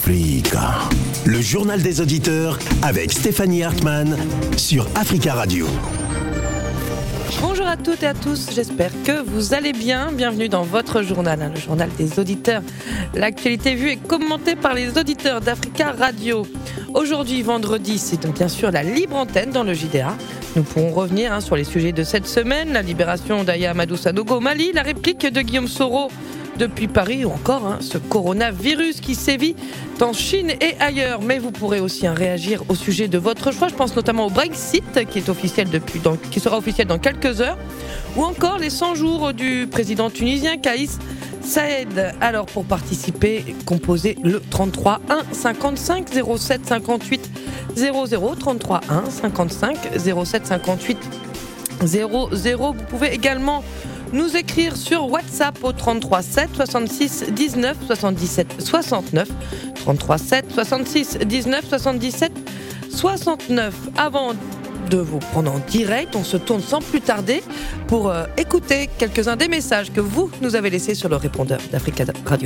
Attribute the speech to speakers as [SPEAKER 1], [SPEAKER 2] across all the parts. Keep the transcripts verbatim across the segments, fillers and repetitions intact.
[SPEAKER 1] Africa. Le journal des auditeurs avec Stéphanie Hartmann sur Africa Radio.
[SPEAKER 2] Bonjour à toutes et à tous, j'espère que vous allez bien. Bienvenue dans votre journal, hein, le journal des auditeurs. L'actualité vue et commentée par les auditeurs d'Africa Radio. Aujourd'hui, vendredi, c'est donc bien sûr la libre antenne dans le J D A. Nous pourrons revenir hein, sur les sujets de cette semaine, la libération d'Aya Amadou Sanogo au Mali, la réplique de Guillaume Soro depuis Paris ou encore hein, ce coronavirus qui sévit en Chine et ailleurs. Mais vous pourrez aussi hein, réagir au sujet de votre choix. Je pense notamment au Brexit qui est officiel depuis, dans, qui sera officiel dans quelques heures, ou encore les cent jours du président tunisien Kaïs Saïed. Alors pour participer, composez le trente-trois un cinquante-cinq zéro sept cinquante-huit zéro zéro, trente-trois un cinquante-cinq zéro sept cinquante-huit zéro zéro. Vous pouvez également nous écrire sur WhatsApp au trente-trois sept soixante-six dix-neuf soixante-dix-sept soixante-neuf, trente-trois sept soixante-six dix-neuf soixante-dix-sept soixante-neuf. Avant de vous prendre en direct, on se tourne sans plus tarder pour euh, écouter quelques-uns des messages que vous nous avez laissés sur le répondeur d'Africa Radio.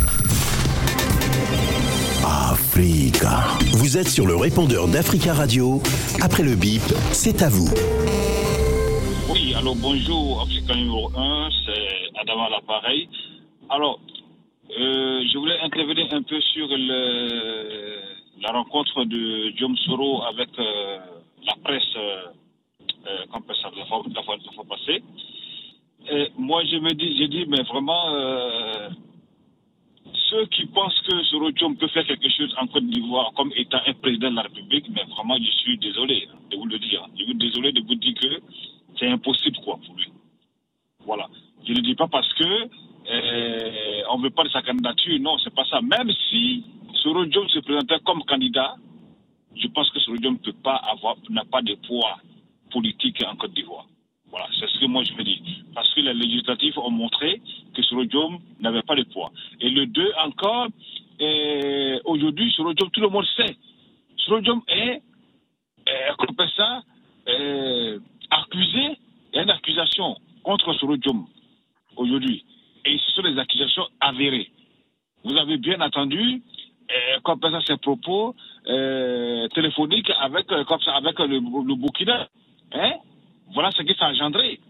[SPEAKER 1] Africa. Vous êtes sur le répondeur d'Africa Radio. Après le bip, c'est à vous.
[SPEAKER 3] Oui, alors bonjour, Africa numéro un, c'est Adam à l'appareil. Alors, euh, je voulais intervenir un peu sur le, la rencontre de Guillaume Soro avec euh, la presse, euh, euh, comme ça, la fois, la fois, la fois passée. Et moi, je me dis, j'ai dit, mais vraiment, euh, ceux qui pensent que Soro Diom peut faire quelque chose en Côte d'Ivoire comme étant un président de la République, mais vraiment, je suis désolé de vous le dire. Je suis désolé de vous dire que c'est impossible, quoi, pour lui. Voilà. Je ne le dis pas parce que euh, on ne veut pas de sa candidature. Non, c'est pas ça. Même si Soro Diom se présentait comme candidat, je pense que Soro Diom ne peut pas avoir, n'a pas de poids politique en Côte d'Ivoire. Voilà, c'est ce que moi je me dis. Parce que les législatifs ont montré que Soro Diom n'avait pas de poids. Et le deux encore, euh, aujourd'hui, Soro Diom, tout le monde sait. Soro Diom est, euh, qu'on appelle ça, euh, accusé, il y a une accusation contre Soro Diom aujourd'hui. Et ce sont des accusations avérées. Vous avez bien entendu, euh, comme ça, ses propos euh, téléphoniques avec, euh, comme ça, avec le, le Burkina. Hein? Voilà ce que ça a engendré.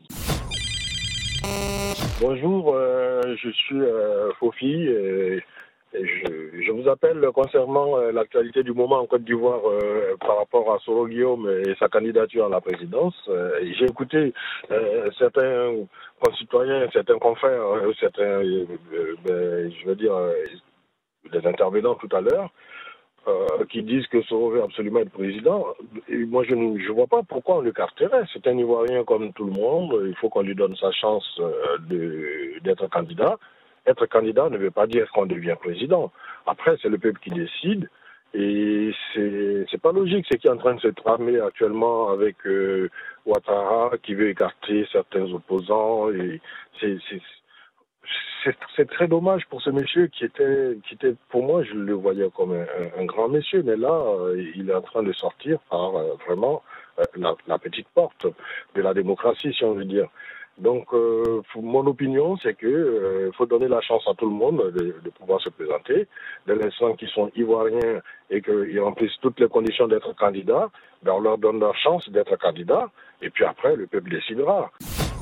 [SPEAKER 4] Bonjour, euh, je suis euh, Fofi. Et... Je, je vous appelle concernant euh, l'actualité du moment en Côte d'Ivoire euh, par rapport à Soro Guillaume et sa candidature à la présidence. Euh, j'ai écouté euh, certains concitoyens, certains confrères, euh, certains, euh, euh, je veux dire, euh, des intervenants tout à l'heure, euh, qui disent que Soro veut absolument être président. Et moi, je ne je vois pas pourquoi on le carterait. C'est un Ivoirien comme tout le monde. Il faut qu'on lui donne sa chance euh, de, d'être candidat. Être candidat ne veut pas dire qu'on devient président. Après, c'est le peuple qui décide. Et c'est, c'est pas logique ce qui est en train de se tramer actuellement avec euh, Ouattara qui veut écarter certains opposants. Et c'est, c'est, c'est, c'est très dommage pour ce monsieur qui était, qui était, pour moi, je le voyais comme un, un, un grand monsieur. Mais là, euh, il est en train de sortir par euh, vraiment euh, la, la petite porte de la démocratie, si on veut dire. Donc, euh, mon opinion, c'est que euh, faut donner la chance à tout le monde de, de pouvoir se présenter. Dès l'instant qu'ils sont ivoiriens et qu'ils remplissent toutes les conditions d'être candidats, ben on leur donne leur chance d'être candidats. Et puis après, le peuple décidera.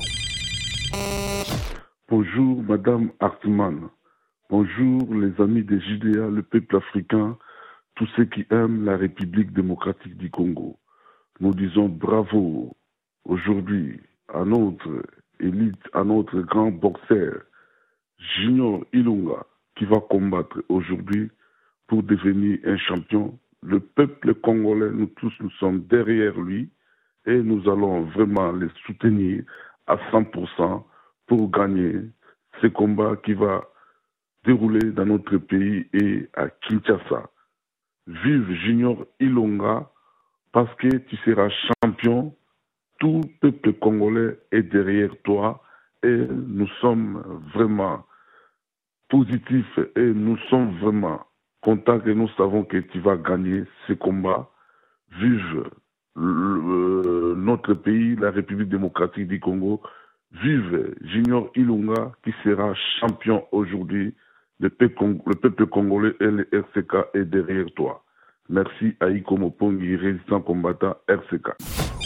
[SPEAKER 5] Bonjour, Madame Hartmann. Bonjour, les amis des J D A, le peuple africain, tous ceux qui aiment la République démocratique du Congo. Nous disons bravo aujourd'hui à notre élite, à notre grand boxeur, Junior Ilunga, qui va combattre aujourd'hui pour devenir un champion. Le peuple congolais, nous tous, nous sommes derrière lui et nous allons vraiment les soutenir à cent pour cent pour gagner ce combat qui va dérouler dans notre pays et à Kinshasa. Vive Junior Ilunga, parce que tu seras champion. Tout le peuple congolais est derrière toi et nous sommes vraiment positifs et nous sommes vraiment contents que nous savons que tu vas gagner ce combat. Vive le, notre pays, la République démocratique du Congo. Vive Junior Ilunga qui sera champion aujourd'hui Le peuple, le peuple congolais et le R C K est derrière toi. Merci Aïko Mopongi, résistant combattant R C K.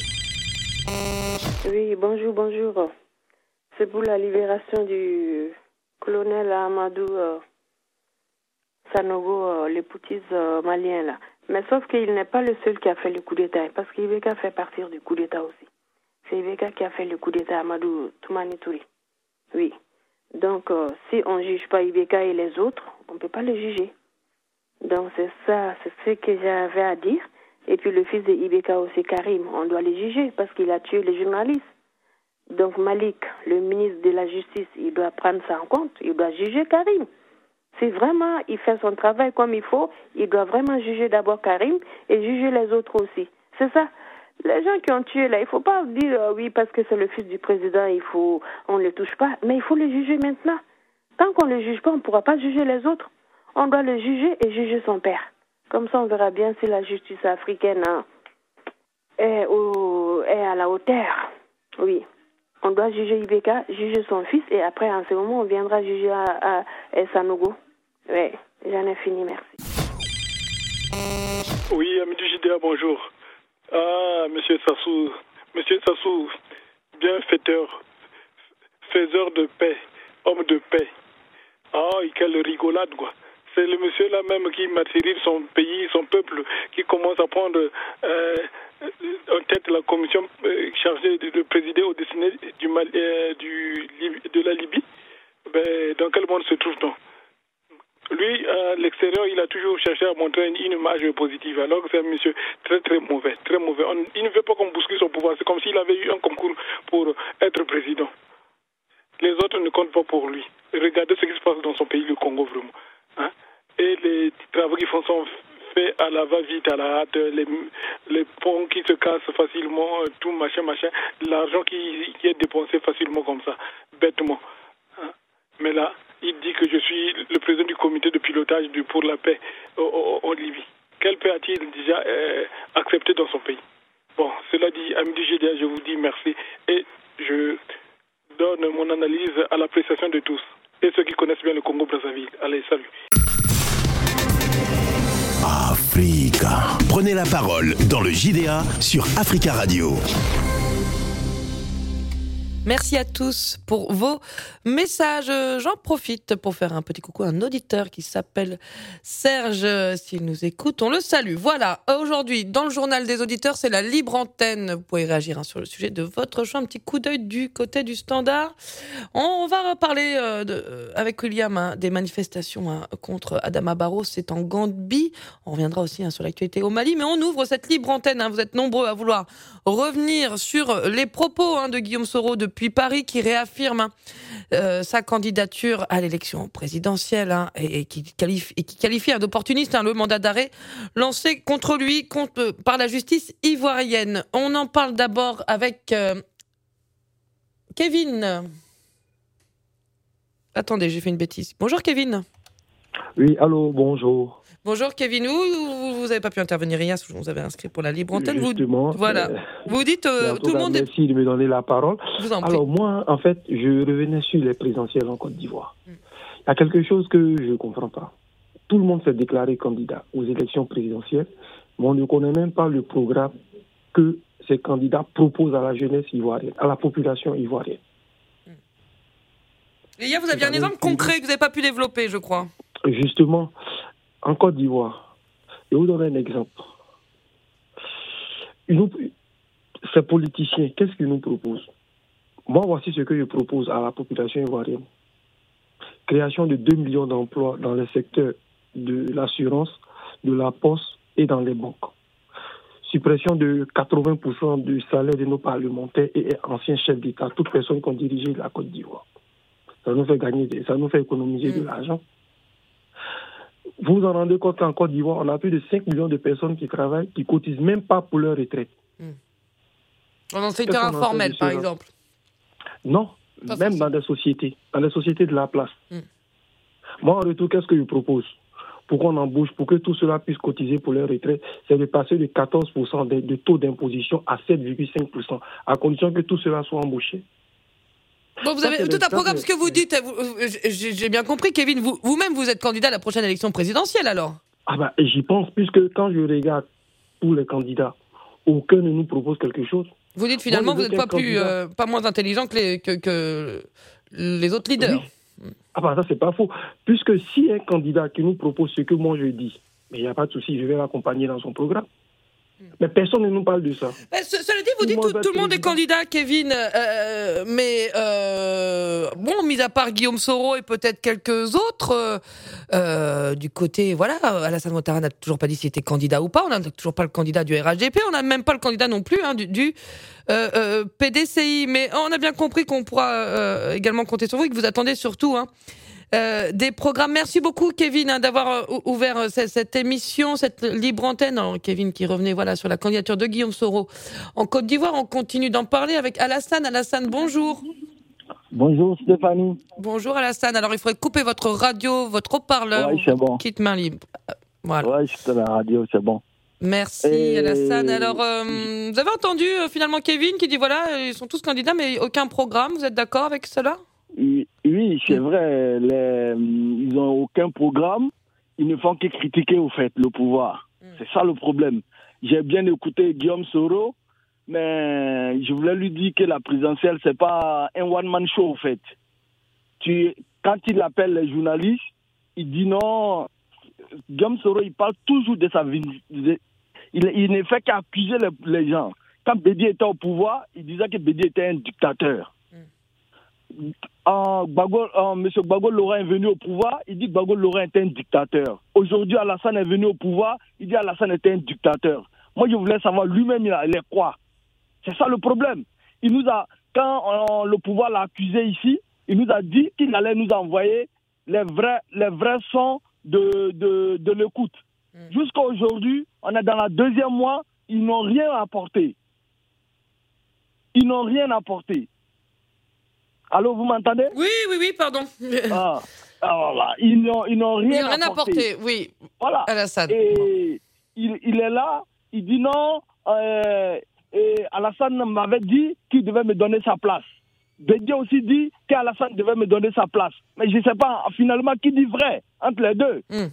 [SPEAKER 6] Oui, bonjour, bonjour. C'est pour la libération du colonel Amadou euh, Sanogo, euh, les poutistes euh, maliens là. Mais sauf qu'il n'est pas le seul qui a fait le coup d'État, parce qu'Ibeka fait partir du coup d'État aussi. C'est Ibeka qui a fait le coup d'État à Amadou Toumani Touré. Oui. Donc, euh, si on ne juge pas Ibeka et les autres, on ne peut pas les juger. Donc, c'est ça, c'est ce que j'avais à dire. Et puis, le fils de Ibeka aussi, Karim, on doit les juger parce qu'il a tué les journalistes. Donc, Malik, le ministre de la Justice, il doit prendre ça en compte. Il doit juger Karim. Si vraiment il fait son travail comme il faut, il doit vraiment juger d'abord Karim et juger les autres aussi. C'est ça. Les gens qui ont tué là, il ne faut pas dire euh, oui parce que c'est le fils du président, il faut, on ne le touche pas. Mais il faut le juger maintenant. Tant qu'on ne le juge pas, on ne pourra pas juger les autres. On doit le juger et juger son père. Comme ça, on verra bien si la justice africaine hein, est, au, est à la hauteur. Oui. On doit juger Ibeka, juger son fils, et après, en ce moment, on viendra juger à, à, à Sanogo. Oui, j'en ai fini, merci.
[SPEAKER 7] Oui, Amadou Jidéa, bonjour. Ah, monsieur Sassou, monsieur Sassou, bienfaiteur, faiseur de paix, homme de paix. Ah, quelle rigolade, quoi. C'est le monsieur là même qui martyrise son pays, son peuple, qui commence à prendre euh, en tête la commission euh, chargée de, de présider au destiné du, Mal, euh, du de la Libye. Ben, dans quel monde se trouve-t-on? Lui, à l'extérieur, il a toujours cherché à montrer une, une image positive, alors que c'est un monsieur très très mauvais, très mauvais. On, il ne veut pas qu'on bouscule son pouvoir. C'est comme s'il avait eu un concours pour être président. Les autres ne comptent pas pour lui. Regardez ce qui se passe dans son pays, le Congo, vraiment. Hein? Et les travaux qui font sont faits à la va-vite, à la hâte, les, les ponts qui se cassent facilement, tout machin, machin, l'argent qui, qui est dépensé facilement comme ça, bêtement. Hein? Mais là, il dit que je suis le président du comité de pilotage du, pour la paix en Libye. Quelle paix a-t-il déjà euh, accepté dans son pays? Bon, cela dit, Amadou Jidéa, je vous dis merci et je donne mon analyse à l'appréciation de tous et ceux qui connaissent bien le Congo-Brazzaville. Allez, salut.
[SPEAKER 1] Africa. Prenez la parole dans le J D A sur Africa Radio.
[SPEAKER 2] Merci à tous pour vos messages. J'en profite pour faire un petit coucou à un auditeur qui s'appelle Serge. S'il nous écoute, on le salue. Voilà, aujourd'hui, dans le journal des auditeurs, c'est la libre antenne. Vous pouvez réagir hein, sur le sujet de votre choix. Un petit coup d'œil du côté du Standard. On va reparler euh, de, euh, avec William hein, des manifestations hein, contre Adama Barrow. C'est en Gambie. On reviendra aussi hein, sur l'actualité au Mali. Mais on ouvre cette libre antenne. Hein. Vous êtes nombreux à vouloir revenir sur les propos hein, de Guillaume Soro de Depuis Paris, qui réaffirme hein, euh, sa candidature à l'élection présidentielle hein, et, et, qui qualifie, et qui qualifie hein, d'opportuniste hein, le mandat d'arrêt lancé contre lui contre, par la justice ivoirienne. On en parle d'abord avec euh, Kevin. Attendez, j'ai fait une bêtise. Bonjour Kevin.
[SPEAKER 8] Oui, allô, bonjour.
[SPEAKER 2] Bonjour Kevin, vous, vous n'avez pas pu intervenir hier, vous avez inscrit pour la libre antenne.
[SPEAKER 8] Justement.
[SPEAKER 2] Vous, voilà. Euh, vous dites, euh, tout le monde...
[SPEAKER 8] Merci de me donner la parole.
[SPEAKER 2] Je vous en prie.
[SPEAKER 8] Alors moi, en fait, je revenais sur les présidentielles en Côte d'Ivoire. Mm. Il y a quelque chose que je ne comprends pas. Tout le monde s'est déclaré candidat aux élections présidentielles, mais on ne connaît même pas le programme que ces candidats proposent à la jeunesse ivoirienne, à la population ivoirienne.
[SPEAKER 2] Mm. Et hier, vous aviez un exemple concret que vous n'avez pas pu développer, je crois.
[SPEAKER 8] Justement, en Côte d'Ivoire, je vais vous donner un exemple. Nous, ces politiciens, qu'est-ce qu'ils nous proposent? Moi, voici ce que je propose à la population ivoirienne. Création de deux millions d'emplois dans le secteur de l'assurance, de la poste et dans les banques. Suppression de quatre-vingts pour cent du salaire de nos parlementaires et anciens chefs d'État, toutes personnes qui ont dirigé la Côte d'Ivoire. Ça nous fait gagner, ça nous fait économiser mmh. de l'argent. Vous vous en rendez compte qu'en Côte d'Ivoire, on a plus de cinq millions de personnes qui travaillent, qui ne cotisent même pas pour leur retraite. Mmh.
[SPEAKER 2] Dans le secteur informel, par exemple?
[SPEAKER 8] Non, pas même dans des sociétés, dans des sociétés de la place. Mmh. Moi, en retour, qu'est-ce que je propose? Pour qu'on embauche, pour que tout cela puisse cotiser pour leur retraite, c'est de passer de quatorze pour cent de, de taux d'imposition à sept virgule cinq pour cent, à condition que tout cela soit embauché.
[SPEAKER 2] Bon, vous avez ça, tout un programme, ce que vous dites. Vous, j'ai, j'ai bien compris, Kevin. Vous, vous-même, vous êtes candidat à la prochaine élection présidentielle, alors?
[SPEAKER 8] Ah bah, j'y pense, puisque quand je regarde tous les candidats, aucun ne nous propose quelque chose.
[SPEAKER 2] Vous dites finalement, Moi, vous n'êtes pas plus, euh, pas moins intelligent que les, que, que les autres leaders.
[SPEAKER 8] Oui. Ah bah ça, c'est pas faux. Puisque si un candidat qui nous propose ce que moi je dis, mais il n'y a pas de souci, je vais l'accompagner dans son programme. Mais personne ne nous parle de ça.
[SPEAKER 2] Mais ce, cela dit, vous dites tout, tout le monde est candidat, Kevin, euh, mais euh, bon, mis à part Guillaume Soro et peut-être quelques autres, euh, du côté, voilà, Alassane Ouattara n'a toujours pas dit s'il était candidat ou pas, on n'a toujours pas le candidat du R H D P, on n'a même pas le candidat non plus hein, du, du euh, euh, P D C I, mais on a bien compris qu'on pourra euh, également compter sur vous et que vous attendez surtout hein, Euh, des programmes. Merci beaucoup, Kevin, hein, d'avoir euh, ouvert euh, cette, cette émission, cette libre antenne. Alors, Kevin qui revenait voilà, sur la candidature de Guillaume Soro en Côte d'Ivoire. On continue d'en parler avec Alassane. Alassane, bonjour.
[SPEAKER 9] Bonjour, Stéphanie.
[SPEAKER 2] Bonjour, Alassane. Alors, il faudrait couper votre radio, votre haut-parleur.
[SPEAKER 9] Oui, c'est bon.
[SPEAKER 2] Quitte main libre. Voilà.
[SPEAKER 9] Oui, c'est la radio, c'est bon.
[SPEAKER 2] Merci, Et... Alassane. Alors, euh, vous avez entendu euh, finalement Kevin qui dit voilà, ils sont tous candidats, mais aucun programme. Vous êtes d'accord avec cela ?
[SPEAKER 9] Oui, c'est vrai. Les, ils n'ont aucun programme. Ils ne font que critiquer, au fait, le pouvoir. Mm. C'est ça le problème. J'ai bien écouté Guillaume Soro, mais je voulais lui dire que la présidentielle, c'est pas un one-man show, au fait. Tu, quand il appelle les journalistes, il dit non. Guillaume Soro, il parle toujours de sa vie. Il, il ne fait qu'accuser les, les gens. Quand Bédi était au pouvoir, il disait que Bédi était un dictateur. Euh, Bago, euh, M. Gbagbo Laurent est venu au pouvoir, il dit que Gbagbo Laurent était un dictateur. Aujourd'hui, Alassane est venu au pouvoir, il dit que Alassane était un dictateur. Moi, je voulais savoir lui-même, il, il est quoi? C'est ça le problème. Il nous a, quand euh, le pouvoir l'a accusé ici, il nous a dit qu'il allait nous envoyer les vrais, les vrais sons de, de, de l'écoute. Mmh. Jusqu'à aujourd'hui, on est dans la deuxième mois, ils n'ont rien apporté. Ils n'ont rien apporté. Allô, vous m'entendez?
[SPEAKER 2] Oui, oui, oui, pardon.
[SPEAKER 9] Ah, alors là, ils n'ont, ils n'ont rien,
[SPEAKER 2] ils n'ont rien apporté. apporté. Oui.
[SPEAKER 9] Voilà.
[SPEAKER 2] Alassane.
[SPEAKER 9] Et il, il est là, il dit non, euh, et Alassane m'avait dit qu'il devait me donner sa place. Bédié aussi dit qu'Alassane devait me donner sa place. Mais je ne sais pas, finalement, qui dit vrai entre les deux. Mm.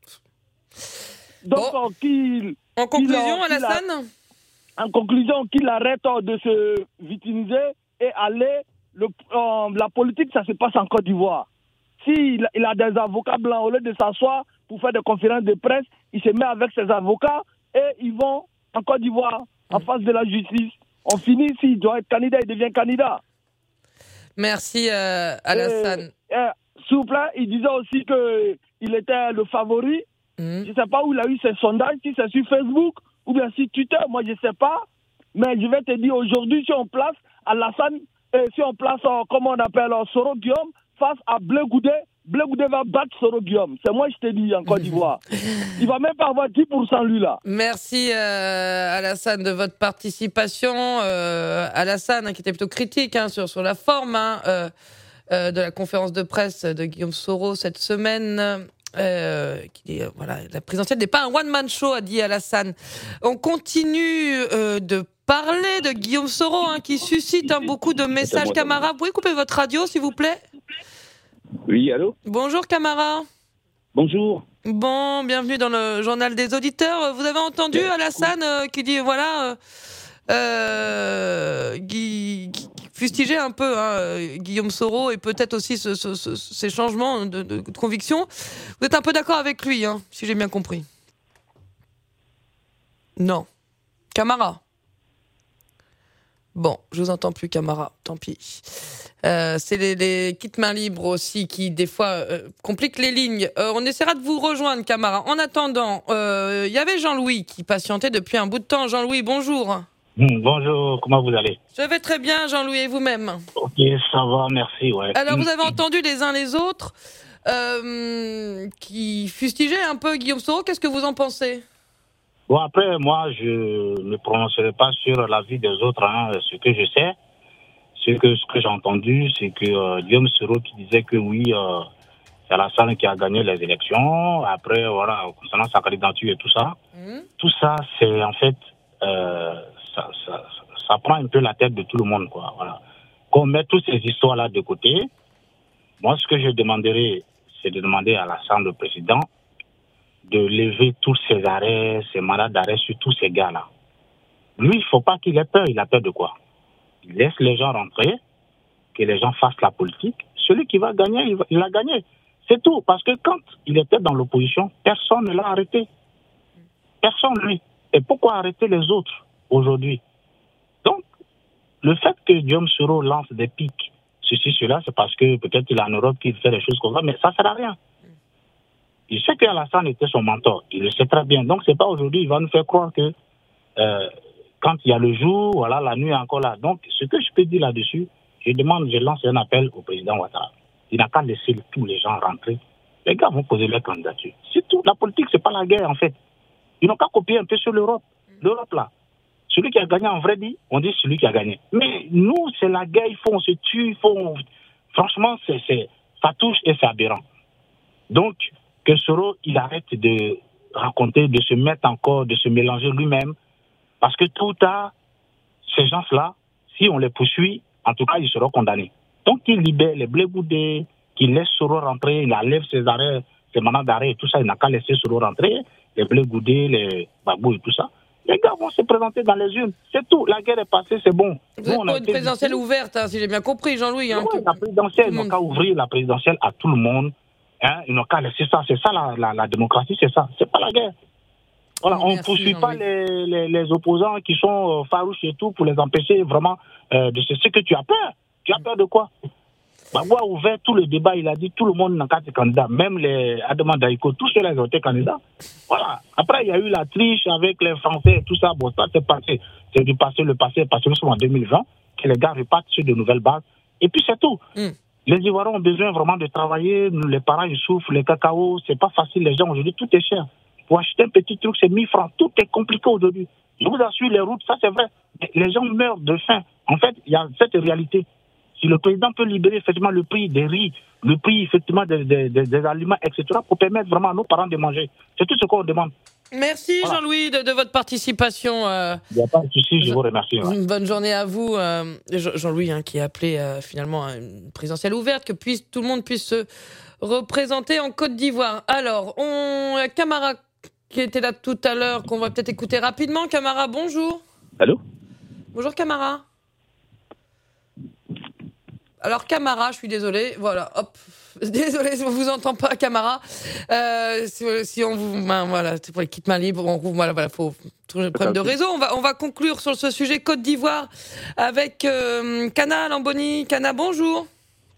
[SPEAKER 9] Donc,
[SPEAKER 2] bon.
[SPEAKER 9] qu'il...
[SPEAKER 2] En conclusion,
[SPEAKER 9] qu'il a,
[SPEAKER 2] Alassane
[SPEAKER 9] qu'il a, En conclusion, qu'il arrête de se victimiser et aller... Le, euh, la politique, ça se passe en Côte d'Ivoire. S'il il a des avocats blancs, au lieu de s'asseoir pour faire des conférences de presse, il se met avec ses avocats et ils vont en Côte d'Ivoire, en face de la justice. On finit, s'il doit être candidat, il devient candidat.
[SPEAKER 2] Merci, euh, Alassane.
[SPEAKER 9] Et, et, s'il vous plaît, il disait aussi qu'il était le favori. Mmh. Je ne sais pas où il a eu ses sondages, si c'est sur Facebook ou bien sur Twitter, moi je ne sais pas. Mais je vais te dire, aujourd'hui, si on place Alassane, et si on place, euh, comment on appelle, euh, Soro Guillaume face à Blé Goudé, Blé Goudé va battre Soro Guillaume. C'est moi, je te dis, en Côte d'Ivoire. Il va même pas avoir dix pour cent, lui, là.
[SPEAKER 2] Merci, euh, Alassane, de votre participation. Euh, Alassane, hein, qui était plutôt critique hein, sur, sur la forme hein, euh, euh, de la conférence de presse de Guillaume Soro cette semaine. Euh, qui dit, euh, voilà, la présidentielle n'est pas un one-man show, a dit Alassane. On continue euh, de parler de Guillaume Soro, hein, qui suscite hein, beaucoup de messages. Camara, vous pouvez couper votre radio, s'il vous plaît?
[SPEAKER 10] Oui, allô?
[SPEAKER 2] Bonjour, Camara.
[SPEAKER 10] Bonjour.
[SPEAKER 2] Bon, bienvenue dans le journal des auditeurs. Vous avez entendu ouais, Alassane cool. euh, qui dit, voilà... Euh, Euh, Guy, Guy, fustiger un peu hein, Guillaume Soro et peut-être aussi ce, ce, ce, ces changements de, de, de conviction. Vous êtes un peu d'accord avec lui, hein, si j'ai bien compris? Non. Camara? Bon, je vous entends plus, Camara. Tant pis. Euh, c'est les, les kits mains libres aussi qui, des fois, euh, compliquent les lignes. Euh, on essaiera de vous rejoindre, Camara. En attendant, il euh, y avait Jean-Louis qui patientait depuis un bout de temps. Jean-Louis, bonjour.
[SPEAKER 10] Bonjour, comment vous allez?
[SPEAKER 2] Je vais très bien, Jean-Louis, et vous-même?
[SPEAKER 10] Ok, ça va, merci, ouais.
[SPEAKER 2] Alors, vous avez entendu les uns les autres euh, qui fustigeaient un peu Guillaume Soro. Qu'est-ce que vous en pensez?
[SPEAKER 10] Bon, après, moi, je ne prononcerai pas sur l'avis des autres. Hein. Ce que je sais, ce que, ce que j'ai entendu, c'est que euh, Guillaume Soro qui disait que oui, euh, c'est Alassane qui a gagné les élections. Après, voilà, concernant sa candidature et tout ça. Mmh. Tout ça, c'est en fait... Euh, Ça, ça, ça prend un peu la tête de tout le monde, quoi. Voilà. qu'on met toutes ces histoires-là de côté. Moi, ce que je demanderais, c'est de demander à l'Assemblée président de lever tous ces arrêts, ces mandats d'arrêt sur tous ces gars-là. Lui, il ne faut pas qu'il ait peur. Il a peur de quoi? Il laisse les gens rentrer, que les gens fassent la politique. Celui qui va gagner, il, va, il a gagné. C'est tout. Parce que quand il était dans l'opposition, personne ne l'a arrêté. Personne, lui. Et pourquoi arrêter les autres aujourd'hui? Donc, le fait que Guillaume Soro lance des pics, ceci, cela, c'est parce que peut-être il est en Europe qu'il fait des choses comme ça, mais ça ne sert à rien. Il sait qu'Alassane était son mentor. Il le sait très bien. Donc, c'est pas aujourd'hui, il va nous faire croire que euh, quand il y a le jour, voilà, la nuit est encore là. Donc, ce que je peux dire là-dessus, je demande, je lance un appel au président Ouattara. Il n'a qu'à laisser tous les gens rentrer. Les gars vont poser leur candidature. C'est tout. La politique, c'est pas la guerre, en fait. Ils n'ont qu'à copier un peu sur l'Europe. L'Europe, là. Celui qui a gagné, en vrai dit, on dit celui qui a gagné. Mais nous, c'est la guerre, il faut, on se tue, il faut... On... Franchement, c'est, c'est, ça touche et c'est aberrant. Donc, que Soro, il arrête de raconter, de se mettre encore, de se mélanger lui-même. Parce que tout ou tard, ces gens-là, si on les poursuit, en tout cas, ils seront condamnés. Donc, il libère les blé boudés, qu'il laisse Soro rentrer, il enlève ses arrêts, ses mandats d'arrêt et tout ça, il n'a qu'à laisser Soro rentrer, les blé boudés, les babous et tout ça. Les gars vont se présenter dans les urnes. C'est tout. La guerre est passée, c'est bon.
[SPEAKER 2] Vous êtes pour une présidentielle ouverte, hein, si j'ai bien compris, Jean-Louis. Hein,
[SPEAKER 10] oui, que... la présidentielle, ils n'ont qu'à ouvrir la présidentielle à tout le monde. Hein, ils n'ont qu'à laisser ça. C'est ça la, la, la démocratie, c'est ça. C'est pas la guerre. Voilà, on ne poursuit pas les, les, les opposants qui sont euh, farouches et tout pour les empêcher vraiment euh, de ce que tu as peur. Tu as peur de quoi? Bagbo a ouvert tout le débat, il a dit tout le monde n'a qu'à être candidat, même les Adama Daïko, tous ceux-là ont été candidats. Voilà. Après, il y a eu la triche avec les Français, tout ça. Bon, ça c'est passé. C'est du passé, le passé est passé, nous sommes en deux mille vingt, que les gars repartent sur de nouvelles bases. Et puis c'est tout. Mm. Les Ivoiriens ont besoin vraiment de travailler, les parents ils souffrent, les cacao, c'est pas facile, les gens aujourd'hui, tout est cher. Pour acheter un petit truc, c'est mille francs. Tout est compliqué aujourd'hui. Je vous assure, les routes, ça c'est vrai. Les gens meurent de faim. En fait, il y a cette réalité. Si le président peut libérer effectivement le prix des riz, le prix effectivement des, des, des, des aliments, et cetera, pour permettre vraiment à nos parents de manger. C'est tout ce qu'on demande.
[SPEAKER 2] Merci voilà. Jean-Louis de, de votre participation. Euh,
[SPEAKER 10] Il n'y a pas de souci, je vous remercie. Ouais.
[SPEAKER 2] Une bonne journée à vous, euh, Jean-Louis, hein, qui a appelé euh, finalement à une présidentielle ouverte, que puisse, tout le monde puisse se représenter en Côte d'Ivoire. Alors, on a Camara qui était là tout à l'heure, qu'on va peut-être écouter rapidement. Camara, bonjour.
[SPEAKER 11] Allô?
[SPEAKER 2] Bonjour Camara. Alors Camara, je suis désolé, voilà, hop, désolé, on vous entend pas Camara. Euh, si, si on vous, ben, voilà, c'est pour les kits main libre, on vous, voilà, voilà, faut trouver le problème de réseau. On va, on va conclure sur ce sujet Côte d'Ivoire avec euh, Kana Lamboni. Kana, bonjour.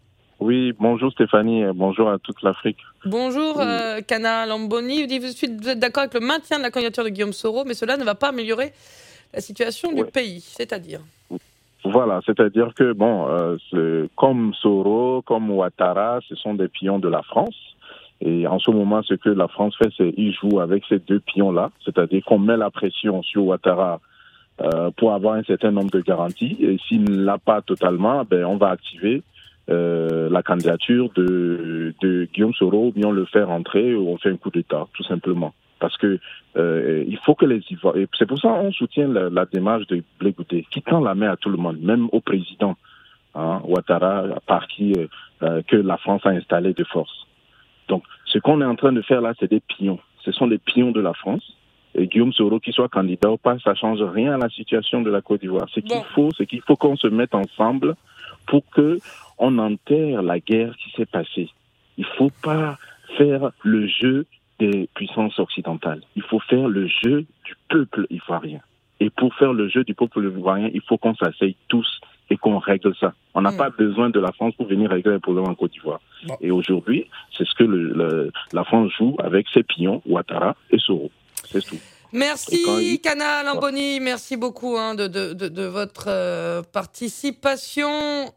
[SPEAKER 11] Oui, bonjour Stéphanie, bonjour à toute l'Afrique.
[SPEAKER 2] Bonjour oui. euh, Kana Lamboni. Vous êtes d'accord avec le maintien de la candidature de Guillaume Soro, mais cela ne va pas améliorer la situation oui. du pays, c'est-à-dire.
[SPEAKER 11] Voilà, c'est-à-dire que, bon, euh, c'est, comme Soro, comme Ouattara, ce sont des pions de la France. Et en ce moment, ce que la France fait, c'est qu'il joue avec ces deux pions-là, c'est-à-dire qu'on met la pression sur Ouattara euh, pour avoir un certain nombre de garanties. Et s'il ne l'a pas totalement, ben, on va activer euh, la candidature de, de Guillaume Soro, ou bien on le fait rentrer, ou on fait un coup d'État, tout simplement. Parce que euh, il faut que les Ivoiriens... C'est pour ça qu'on soutient la, la démarche de Blé Goudé, qui tend la main à tout le monde, même au président hein, Ouattara, par qui euh, que la France a installé de force. Donc, ce qu'on est en train de faire là, c'est des pions. Ce sont des pions de la France. Et Guillaume Soro, qu'il soit candidat ou pas, ça ne change rien à la situation de la Côte d'Ivoire. Ce qu'il bon. faut, c'est qu'il faut qu'on se mette ensemble pour qu'on enterre la guerre qui s'est passée. Il ne faut pas faire le jeu des puissances occidentales. Il faut faire le jeu du peuple ivoirien. Et pour faire le jeu du peuple ivoirien, il faut qu'on s'asseye tous et qu'on règle ça. On n'a mmh. pas besoin de la France pour venir régler les problèmes en Côte d'Ivoire. Bon. Et aujourd'hui, c'est ce que le, le, la France joue avec ses pions, Ouattara et Soro. C'est tout.
[SPEAKER 2] Merci il... Kana Lamboni, merci beaucoup hein, de, de, de, de votre euh, participation.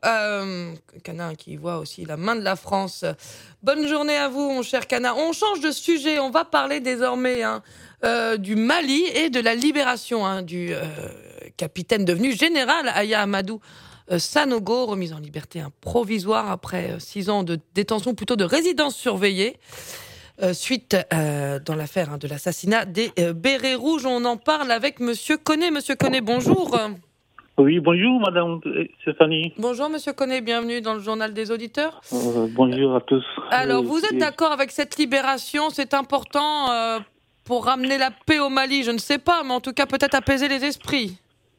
[SPEAKER 2] Euh, Kana qui voit aussi la main de la France. Bonne journée à vous, mon cher Kana. On change de sujet, on va parler désormais hein, euh, du Mali et de la libération hein, du euh, capitaine devenu général Aya Amadou euh, Sanogo, remis en liberté hein, provisoire après euh, six ans de détention, plutôt de résidence surveillée. Euh, suite euh, dans l'affaire hein, de l'assassinat des euh, Bérets Rouges. On en parle avec Monsieur Koné. Monsieur Koné, bonjour.
[SPEAKER 10] Oui, bonjour Madame Stéphanie.
[SPEAKER 2] Bonjour Monsieur Koné, bienvenue dans le journal des auditeurs.
[SPEAKER 10] Euh, bonjour à tous.
[SPEAKER 2] Alors,
[SPEAKER 10] Euh,
[SPEAKER 2] vous êtes
[SPEAKER 10] et-
[SPEAKER 2] d'accord avec cette libération? C'est important euh, pour ramener la paix au Mali, je ne sais pas, mais en tout cas peut-être apaiser les esprits.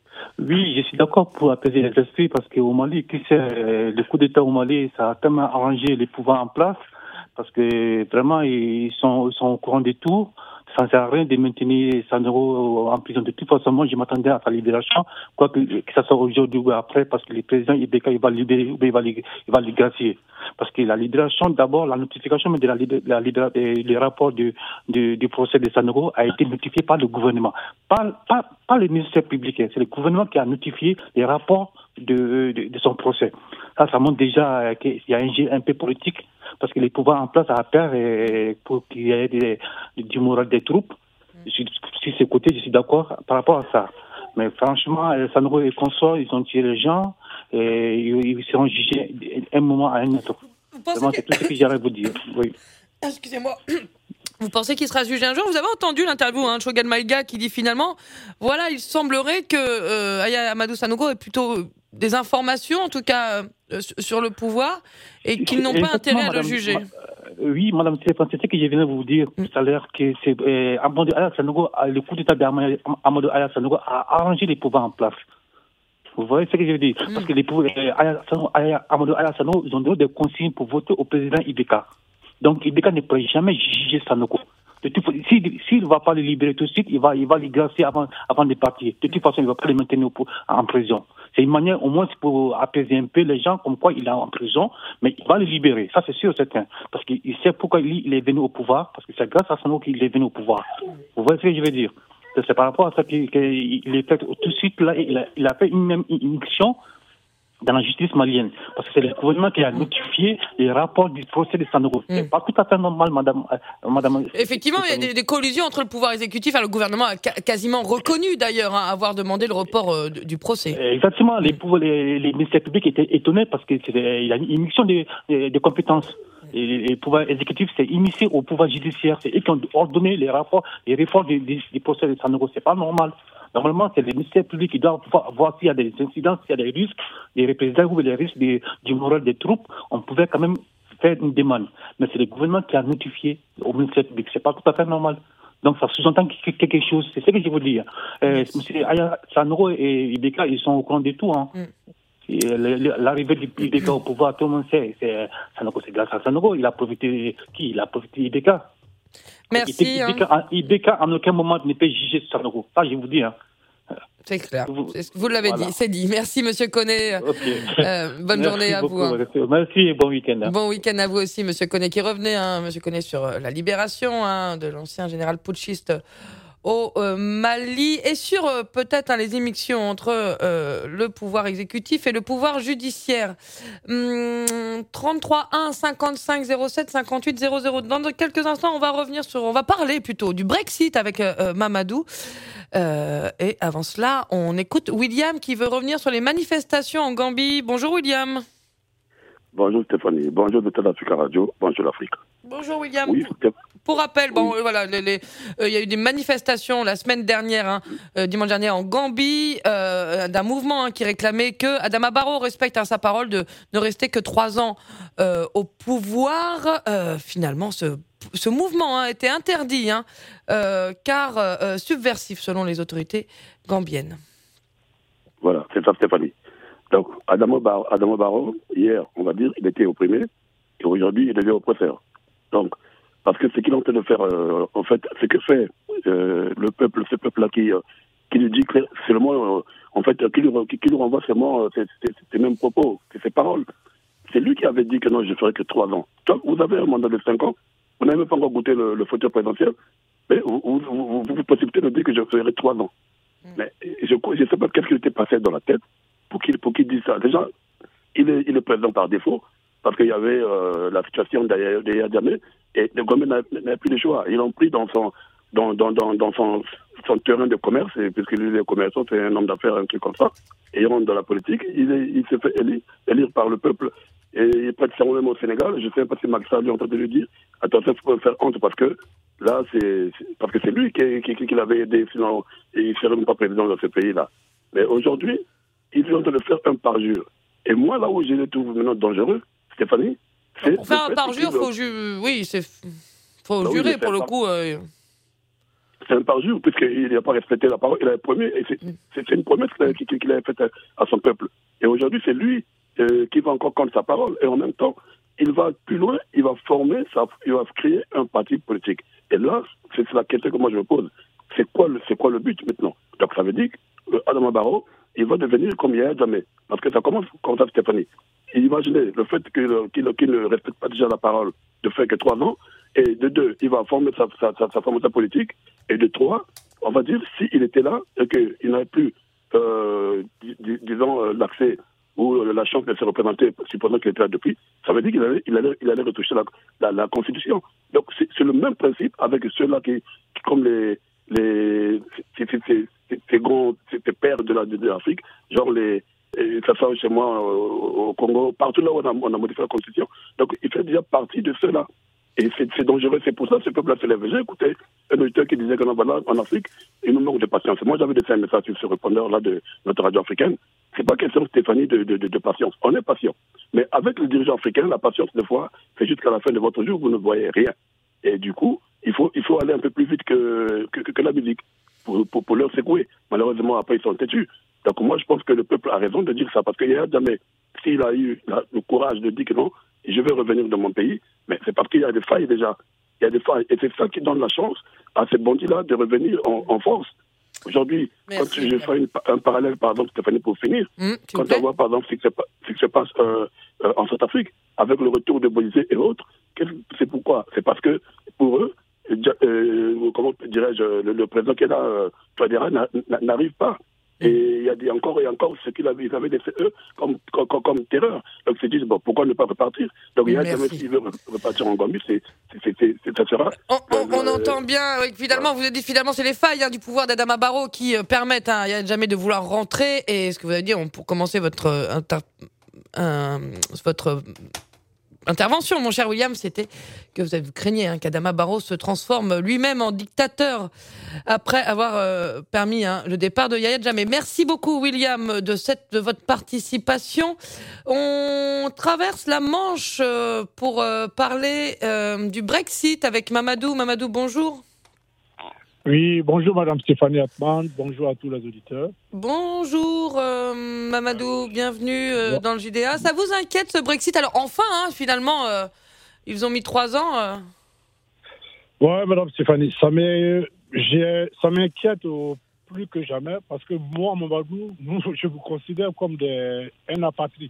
[SPEAKER 10] Oui, je suis d'accord pour apaiser les esprits parce qu'au Mali, qui sait, euh, le coup d'État au Mali, ça a tellement arrangé les pouvoirs en place parce que vraiment, ils sont, ils sont au courant de tout. Ça ne sert à rien de maintenir Sanoro en prison. De toute façon, moi, je m'attendais à sa libération, quoi que, que ça soit aujourd'hui ou après, parce que le président Ibeka, il va libérer, ou bien il va, il va le gracier. Parce que la libération, d'abord, la notification de la, la, la, les rapports du, du, du procès de Sanoro a été notifiée par le gouvernement. Pas, pas, pas le ministère public, c'est le gouvernement qui a notifié les rapports de, de, de son procès. Ça, ça montre déjà qu'il y a un jeu un peu politique, parce que les pouvoirs en place à peur et pour qu'il y ait des, du moral des troupes. Sur ce côté, je suis d'accord par rapport à ça. Mais franchement, Sanoro et consorts, ils ont tué les gens et ils seront jugés un moment à un autre. Vraiment,
[SPEAKER 2] que...
[SPEAKER 10] c'est tout ce que j'aurais à vous dire. Oui.
[SPEAKER 2] Excusez-moi. Vous pensez qu'il sera jugé un jour? Vous avez entendu l'interview hein, de Choguel Maïga qui dit finalement, voilà, il semblerait que euh, Aya Amadou Sanoro ait plutôt des informations, en tout cas euh, sur le pouvoir, et qu'ils n'ont pas intérêt à
[SPEAKER 10] madame,
[SPEAKER 2] le juger.
[SPEAKER 10] Ma, oui, Madame Stéphane, c'est ce que je venais vous dire tout à l'heure, que c'est euh, Amadou Aya Sanoro, le coup d'État d'Amadou Aya Sanoro a arrangé les pouvoirs en place. Vous voyez ce que je veux dire? Mm. Parce que les pouvoirs, euh, Amadou Aya Sanoro, ils ont donné des consignes pour voter au président Ibeka. Donc Ibeka ne pourrait jamais juger Sanoko. S'il s'il ne va pas le libérer tout de suite, il va, il va le gracier avant, avant de partir. De toute façon, il ne va pas le maintenir en prison. C'est une manière au moins pour apaiser un peu les gens comme quoi il est en prison, mais il va le libérer. Ça, c'est sûr, certain. Parce qu'il sait pourquoi il est venu au pouvoir, parce que c'est grâce à Sanoko qu'il est venu au pouvoir. Vous voyez ce que je veux dire? C'est par rapport à ça qu'il est fait tout de suite, là, il a, il a fait une même une mission dans la justice malienne. Parce que c'est le gouvernement qui a notifié les rapports du procès de Sanoko. Mm. C'est pas tout à fait normal, madame. Euh, madame
[SPEAKER 2] Effectivement, il y a des, des collusions entre le pouvoir exécutif et le gouvernement a ca- quasiment reconnu d'ailleurs hein, avoir demandé le report euh, du procès.
[SPEAKER 10] Exactement. Mm. Les, pouvoirs, les, les ministères publics étaient étonnés parce qu'il y a une mission de, de, de compétences. Et le pouvoir exécutif s'est immiscé au pouvoir judiciaire. C'est eux qui ont ordonné les rapports, les réformes du, du, du procès de Sanoko. C'est pas normal. Normalement, c'est les ministères publics qui doivent voir s'il y a des incidents, s'il y a des risques, des représailles ou des risques de, du moral des troupes. On pouvait quand même faire une demande. Mais c'est le gouvernement qui a notifié au ministère public. C'est pas tout à fait normal. Donc, ça sous-entend quelque chose. C'est ce que je veux dire. Euh, M. Aya Sanoro et Ibeka, ils sont au courant de tout. Hein. Mm. L'arrivée d'Ibeka au pouvoir, tout le monde sait. C'est, Sanoko, c'est grâce à Sanoko. Il a profité qui? Il a profité d'Ibeka.
[SPEAKER 2] Merci.
[SPEAKER 10] Ibeka, hein. Ibeka, en aucun moment, ne peut juger Sanoko. Ça, je vous dis. Hein.
[SPEAKER 2] C'est clair. Vous, vous l'avez voilà. dit, c'est dit. Merci, Monsieur Koné.
[SPEAKER 10] Okay.
[SPEAKER 2] Euh, bonne
[SPEAKER 10] Merci
[SPEAKER 2] journée à
[SPEAKER 10] beaucoup,
[SPEAKER 2] vous. Hein.
[SPEAKER 10] Merci et bon week-end. Hein.
[SPEAKER 2] Bon week-end à vous aussi, Monsieur Koné, qui revenait, hein, Monsieur Koné, sur euh, la libération hein, de l'ancien général putschiste au euh, Mali et sur euh, peut-être hein, les émictions entre euh, le pouvoir exécutif et le pouvoir judiciaire. Hum, trente-trois un cinquante-cinq zéro sept cinquante-huit zéro zéro. Dans quelques instants, on va revenir sur, on va parler plutôt du Brexit avec euh, Mamadou. Euh, et avant cela, on écoute William qui veut revenir sur les manifestations en Gambie. Bonjour William.
[SPEAKER 12] Bonjour Stéphanie, bonjour de Africa Radio, bonjour l'Afrique.
[SPEAKER 2] Bonjour William.
[SPEAKER 12] Oui,
[SPEAKER 2] pour rappel,
[SPEAKER 12] oui.
[SPEAKER 2] bon, voilà, il les, euh, y a eu des manifestations la semaine dernière, hein, euh, dimanche dernier en Gambie, euh, d'un mouvement hein, qui réclamait que Adama Barrow respecte hein, sa parole de ne rester que trois ans euh, au pouvoir. Euh, finalement, ce, ce mouvement a hein, été interdit, hein, euh, car euh, subversif selon les autorités gambiennes.
[SPEAKER 12] Voilà, c'est ça Stéphanie. Donc, Adama Barrow, Adama Barrow, hier, on va dire, il était opprimé, et aujourd'hui, il devient oppresseur. Donc, parce que ce qu'il est en train de faire, euh, en fait, ce que fait euh, le peuple, ce peuple-là qui, euh, qui lui dit seulement, euh, en fait, qui lui, qui lui renvoie seulement euh, ses, ses, ses mêmes propos, ses paroles. C'est lui qui avait dit que non, je ne ferai que trois ans. Donc, vous avez un mandat de cinq ans, vous n'avez même pas encore goûté le, le fauteuil présidentiel, mais vous vous, vous, vous, vous possibilité de dire que je ferai trois ans. Mmh. Mais je ne sais pas qu'est-ce qui était passé dans la tête pour qu'il, pour qu'il dise ça. Déjà, il est, il est président par défaut, parce qu'il y avait euh, la situation d'Yahya Jammeh, et le gouvernement n'a plus le choix. Ils l'ont pris dans son, dans, dans, dans, dans son, son terrain de commerce, et puisque lui, le commerçant, c'est un homme d'affaires, un truc comme ça, et il rentre dans la politique, il, est, il se fait élire, élire par le peuple, et il prête serment même au Sénégal. Je ne sais pas si Macky Sall est en train de lui dire, attention, il faut faire honte, parce que là, c'est, c'est parce que c'est lui qui, qui, qui, qui l'avait aidé, sinon il ne serait même pas président de ce pays-là. Mais aujourd'hui, ils sont en train de faire un parjure. Et moi, là où je les trouve maintenant dangereux, Stéphanie, c'est...
[SPEAKER 2] Pour faire un parjure, il faut, ju... oui, c'est... faut bah jurer, oui, pour le par... coup... Euh...
[SPEAKER 12] C'est un parjure, puisqu'il n'a pas respecté la parole. Il a promis, et c'est, mm. c'est une promesse qu'il, qu'il avait faite à son peuple. Et aujourd'hui, c'est lui euh, qui va encore contre sa parole. Et en même temps, il va plus loin, il va former, ça, il va créer un parti politique. Et là, c'est, c'est la question que moi je me pose. C'est quoi le, c'est quoi le but maintenant? Donc ça veut dire qu'Adama Barrow, il va devenir comme Yaya Jammeh. Parce que ça commence comme ça, Stéphanie. Imaginez le fait qu'il, qu'il, qu'il ne respecte pas déjà la parole de faire que trois ans. Et de deux, il va former sa, sa, sa, sa formation politique. Et de trois, on va dire, s'il était là et qu'il n'avait plus, euh, dis, disons, euh, l'accès ou la chance de se représenter, supposant qu'il était là depuis, ça veut dire qu'il allait, il allait, il allait retoucher la, la, la Constitution. Donc c'est, c'est le même principe avec ceux-là qui, qui comme les, les ces, ces, ces, ces grands, ces pères de, la, de, de l'Afrique, genre les, et ça soit chez moi au, au Congo, partout là où on a, on a modifié la Constitution. Donc il fait déjà partie de ceux-là. Et c'est, c'est dangereux, c'est pour ça que ce peuple-là se lève. J'ai écouté un auditeur qui disait que non, voilà, en Afrique, il nous manque de patience. Moi, j'avais laissé un message sur ce répondeur-là de notre radio africaine. C'est pas question, Stéphanie, de, de, de, de patience. On est patient. Mais avec les dirigeants africains, la patience, des fois, c'est jusqu'à la fin de votre jour, vous ne voyez rien. Et du coup, il faut, il faut aller un peu plus vite que, que, que, que la musique pour, pour, pour leur secouer. Malheureusement, après, ils sont têtus. Donc moi, je pense que le peuple a raison de dire ça. Parce qu'il y a jamais, s'il a eu la, le courage de dire que non, je vais revenir dans mon pays, mais c'est parce qu'il y a des failles déjà. Il y a des failles. Et c'est ça qui donne la chance à ces bandits-là de revenir en, en force. Aujourd'hui, Merci. Quand je fais une, un parallèle, par exemple, Stéphanie, pour finir, mmh, quand on voit, par exemple, ce qui se, ce qui se passe euh, euh, en Centrafrique, avec le retour de Bolivie et autres, c'est pourquoi? C'est parce que, pour eux, euh, comment dirais-je, le, le président qui est là, euh, Touadéra, n'arrive pas. Et il y a des, encore et encore ce qu'ils avaient, ils avaient laissé eux comme, comme, comme terreur. Donc ils se disent, bon, pourquoi ne pas repartir? Donc il y a jamais s'il veut repartir en Gambie, c'est, c'est, c'est, c'est, ça sera.
[SPEAKER 2] On, on, on euh, entend bien, oui, finalement, voilà. Vous avez dit, finalement, c'est les failles hein, du pouvoir d'Adama Barrow qui euh, permettent à hein, Yaya Jammeh de vouloir rentrer. Et ce que vous avez dit, on, pour commencer votre, euh, inter, euh, votre intervention, mon cher William, c'était que vous, avez, vous craigniez hein, qu'Adama Barrow se transforme lui-même en dictateur après avoir euh, permis hein, le départ de Yaya Jammeh. Merci beaucoup, William, de, cette, de votre participation. On traverse la Manche euh, pour euh, parler euh, du Brexit avec Mamadou. Mamadou, bonjour.
[SPEAKER 13] Oui, bonjour Madame Stéphanie Atman, bonjour à tous les auditeurs.
[SPEAKER 2] Bonjour euh, Mamadou, bienvenue euh, dans le J D A. Ça vous inquiète ce Brexit? Alors enfin, hein, finalement, euh, ils ont mis trois ans. Euh...
[SPEAKER 13] Ouais, Madame Stéphanie, ça, j'ai, ça m'inquiète au, plus que jamais parce que moi, Mamadou, je vous considère comme des, un apatride.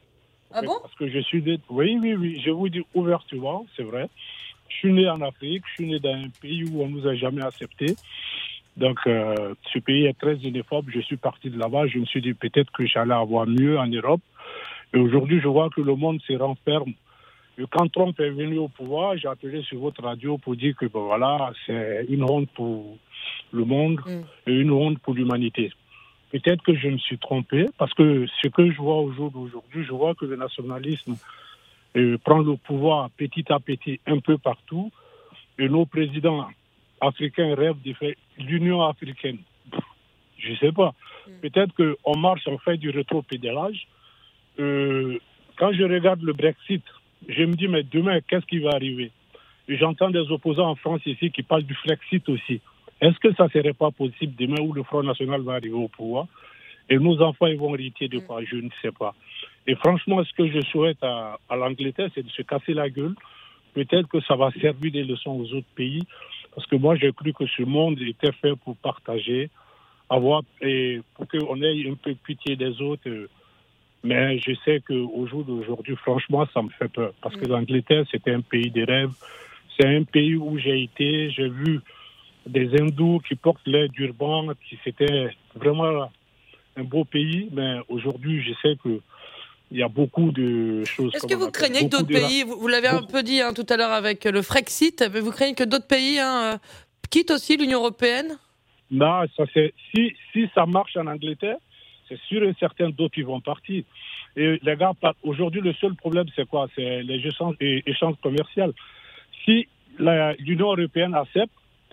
[SPEAKER 2] Ah bon?
[SPEAKER 13] Parce que je suis né, oui, oui, oui, je vous dis ouvertement, c'est vrai. Je suis né en Afrique, je suis né dans un pays où on ne nous a jamais acceptés. Donc, euh, ce pays est très xénophobe. Je suis parti de là-bas. Je me suis dit peut-être que j'allais avoir mieux en Europe. Et aujourd'hui, je vois que le monde se renferme. Et quand Trump est venu au pouvoir, j'ai appelé sur votre radio pour dire que ben voilà, c'est une honte pour le monde mm. et une honte pour l'humanité. Peut-être que je me suis trompé parce que ce que je vois au jour d'aujourd'hui, je vois que le nationalisme Euh, prend le pouvoir petit à petit un peu partout. Et nos présidents africains rêvent de faire l'Union africaine. Je ne sais pas. Mm. Peut-être qu'on marche, on fait du rétropédalage. Euh, quand je regarde le Brexit, je me dis, mais demain, qu'est-ce qui va arriver? Et j'entends des opposants en France ici qui parlent du Flexit aussi. Est-ce que ça ne serait pas possible demain où le Front National va arriver au pouvoir et nos enfants ils vont hériter de quoi? Je ne sais pas. Et franchement, ce que je souhaite à, à l'Angleterre, c'est de se casser la gueule. Peut-être que ça va servir des leçons aux autres pays. Parce que moi, j'ai cru que ce monde était fait pour partager, avoir, et pour qu'on ait un peu pitié des autres. Mais je sais qu'au jour d'aujourd'hui, franchement, ça me fait peur. Parce que l'Angleterre, c'était un pays des rêves. C'est un pays où j'ai été, j'ai vu des hindous qui portent l'air d'urban, qui c'était vraiment un beau pays. Mais aujourd'hui, je sais que il y a beaucoup de choses.
[SPEAKER 2] Est-ce que vous craignez que d'autres pays, vous, vous l'avez un peu dit hein, tout à l'heure avec le Frexit, mais vous craignez que d'autres pays hein, quittent aussi l'Union européenne?
[SPEAKER 13] Non, ça c'est, si, si ça marche en Angleterre, c'est sûr et certain d'autres qui vont partir. Et les gars, aujourd'hui, le seul problème, c'est quoi? C'est les échanges, les échanges commerciaux. Si la, l'Union européenne accepte,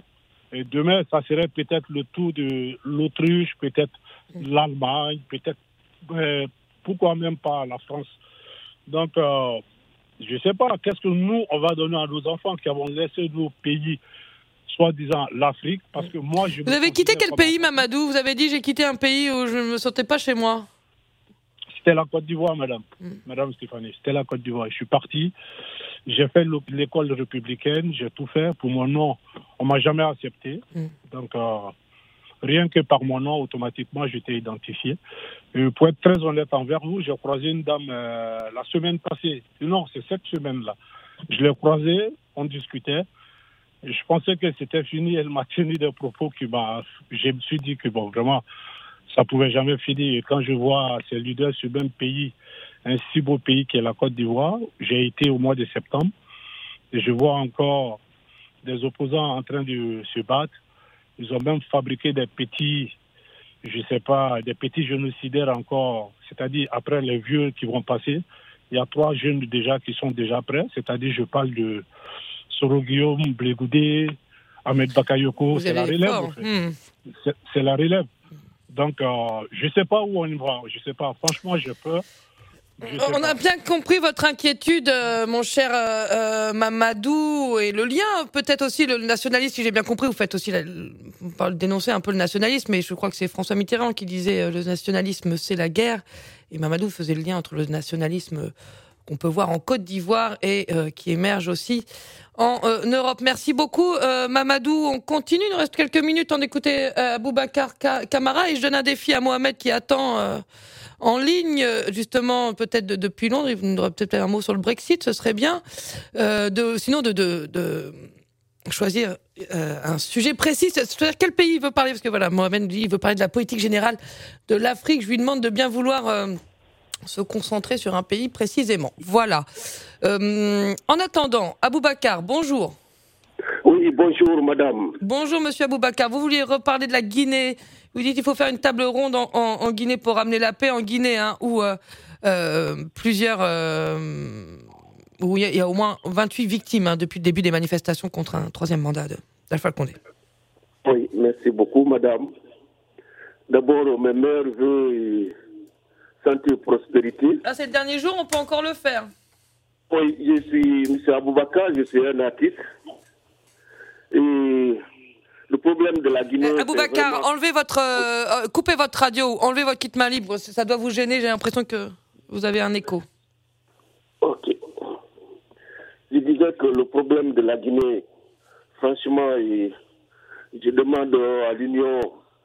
[SPEAKER 13] et demain, ça serait peut-être le tour de l'Autriche, peut-être l'Allemagne, peut-être euh, pourquoi même pas la France? Donc, euh, je ne sais pas, qu'est-ce que nous, on va donner à nos enfants qui avons laissé nos pays, soi-disant l'Afrique, parce que moi, je...
[SPEAKER 2] Vous avez quitté quel pays, Mamadou? Vous avez dit, j'ai quitté un pays où je ne me sentais pas chez moi.
[SPEAKER 13] C'était la Côte d'Ivoire, madame. Mm. Madame Stéphanie, c'était la Côte d'Ivoire. Je suis parti, j'ai fait l'école républicaine, j'ai tout fait. Pour mon nom, on ne m'a jamais accepté. Mm. Donc, euh, rien que par mon nom, automatiquement, j'étais identifié. Et pour être très honnête envers vous, j'ai croisé une dame euh, la semaine passée. Non, c'est cette semaine-là. Je l'ai croisée, on discutait. Je pensais que c'était fini. Elle m'a tenu des propos qui m'a... Je me suis dit que, bon, vraiment, ça ne pouvait jamais finir. Et quand je vois ces leaders sur le même pays, un si beau pays qui est la Côte d'Ivoire, j'ai été au mois de septembre, et je vois encore des opposants en train de se battre. Ils ont même fabriqué des petits, je ne sais pas, des petits génocidaires encore, c'est-à-dire après les vieux qui vont passer. Il y a trois jeunes déjà qui sont déjà prêts, c'est-à-dire je parle de Soro Guillaume, Blé Goudé, Ahmed Bakayoko, c'est la relève. En fait. mmh. c'est, c'est la relève. Donc, euh, je ne sais pas où on y va, je ne sais pas. Franchement, j'ai peur.
[SPEAKER 2] On a bien compris votre inquiétude, euh, mon cher euh, euh, Mamadou, et le lien, peut-être aussi le nationalisme, si j'ai bien compris, vous faites aussi, la, vous parlez, dénoncer un peu le nationalisme, mais je crois que c'est François Mitterrand qui disait euh, le nationalisme c'est la guerre, et Mamadou faisait le lien entre le nationalisme qu'on peut voir en Côte d'Ivoire et euh, qui émerge aussi en euh, Europe. Merci beaucoup euh, Mamadou, on continue, il nous reste quelques minutes, on écoute euh, Aboubacar Camara, et je donne un défi à Mohamed qui attend... Euh, en ligne, justement, peut-être de, depuis Londres, il nous aurait peut-être un mot sur le Brexit, ce serait bien. Euh, de, sinon, de, de, de choisir euh, un sujet précis. C'est-à-dire quel pays il veut parler, parce que voilà, Mohamed dit il veut parler de la politique générale de l'Afrique. Je lui demande de bien vouloir euh, se concentrer sur un pays précisément. Voilà. Euh, en attendant, Aboubacar, bonjour.
[SPEAKER 12] Oui, bonjour, madame.
[SPEAKER 2] Bonjour, monsieur Aboubacar. Vous vouliez reparler de la Guinée. Vous dites qu'il faut faire une table ronde en, en, en Guinée pour ramener la paix en Guinée, hein, où euh, euh, plusieurs, euh, où il y, y a au moins vingt-huit victimes hein, depuis le début des manifestations contre un troisième mandat de, d'Alpha Condé.
[SPEAKER 12] Oui, merci beaucoup, madame. D'abord, mes meilleurs vœux et santé et prospérité.
[SPEAKER 2] Là, c'est le dernier jour, on peut encore le faire.
[SPEAKER 12] Oui, je suis M. Aboubacar, je suis un artiste. Et... le problème de la Guinée...
[SPEAKER 2] Euh, Aboubacar, vraiment... enlevez votre, euh, coupez votre radio, enlevez votre kit main libre, ça doit vous gêner, j'ai l'impression que vous avez un écho.
[SPEAKER 12] Ok. Je disais que le problème de la Guinée, franchement, je demande à l'Union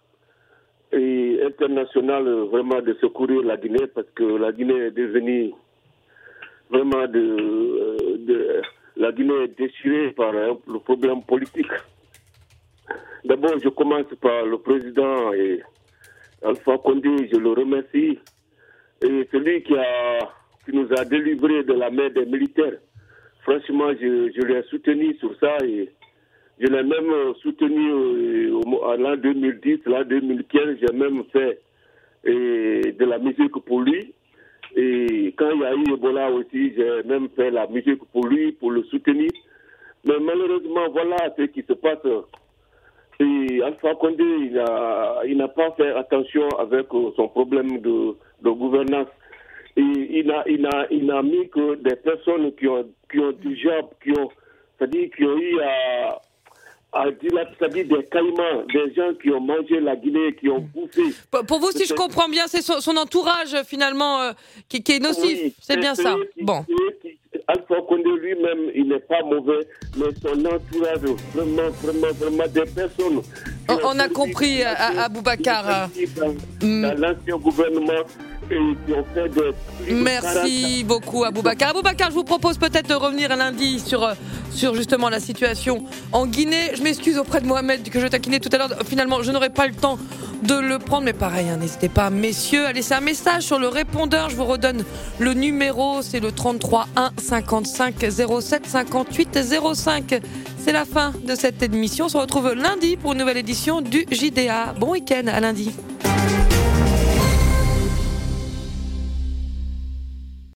[SPEAKER 12] internationale vraiment de secourir la Guinée, parce que la Guinée est devenue vraiment de... de la Guinée est déchirée par hein, le problème politique. D'abord, je commence par le président et Alpha Condé, je le remercie. Et celui qui, a, qui nous a délivré de la main des militaires, franchement, je, je l'ai soutenu sur ça et je l'ai même soutenu en l'an deux mille dix, l'an deux mille quinze, j'ai même fait et, de la musique pour lui. Et quand il y a eu Ebola aussi, j'ai même fait la musique pour lui, pour le soutenir. Mais malheureusement, voilà ce qui se passe. Et Alpha Condé, il n'a il n'a pas fait attention avec son problème de, de gouvernance. Et il n'a il a, il a mis que des personnes qui ont, qui ont du job, qui ont, c'est-à-dire qui ont eu à, à dire, c'est-à-dire des caïmans, des gens qui ont mangé la Guinée, qui ont bouffé.
[SPEAKER 2] Pour vous, si je comprends bien, c'est son, son entourage finalement euh, qui, qui est nocif, oui, c'est, c'est bien ça.
[SPEAKER 12] Qui,
[SPEAKER 2] bon.
[SPEAKER 12] Qui, Alpha Condé lui-même, il n'est pas mauvais, mais son entourage, vraiment, vraiment, vraiment des personnes.
[SPEAKER 2] On, on a compris, Aboubacar.
[SPEAKER 12] Dans, dans l'ancien gouvernement, et qui ont fait de...
[SPEAKER 2] Merci beaucoup, Aboubacar. Aboubacar, je vous propose peut-être de revenir lundi sur, sur justement la situation en Guinée. Je m'excuse auprès de Mohamed que je taquinais tout à l'heure. Finalement, je n'aurai pas le temps de le prendre, mais pareil, hein, n'hésitez pas, messieurs, à laisser un message sur le répondeur. Je vous redonne le numéro, c'est le trente-trois un cinquante-cinq zéro sept cinquante-huit zéro cinq. C'est la fin de cette émission. On se retrouve lundi pour une nouvelle édition du J D A. Bon week-end, à lundi.